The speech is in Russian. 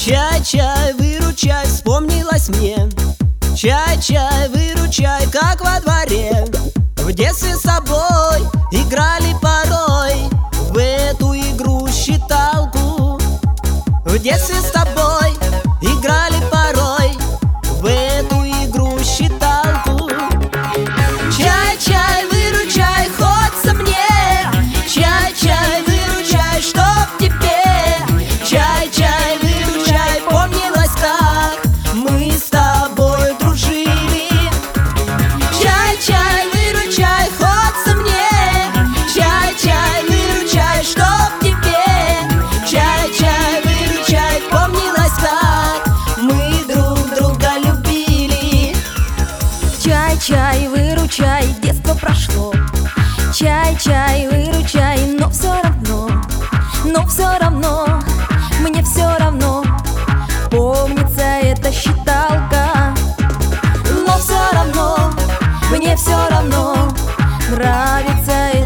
Чай, чай, выручай, вспомнилось мне. Чай, чай, выручай, как во дворе в детстве с тобой играли порой в эту игру считалку. В детстве с тобой играли порой в эту игру считалку. Чай, чай, выручай, хочется мне. Чай, чай, выручай, чтоб тебе. Чай, чай, выручай, помнилось, как мы с тобой дружили. Чай, чай, выручай, хочется мне. Чай, чай, выручай, чтоб тебе. Чай, чай, выручай, помнилось, как мы друг друга любили. Чай, чай, выручай, детство прошло. Чай, чай, выручай, но все равно, мне все равно помнится эта считалка. Но все равно, мне все равно нравится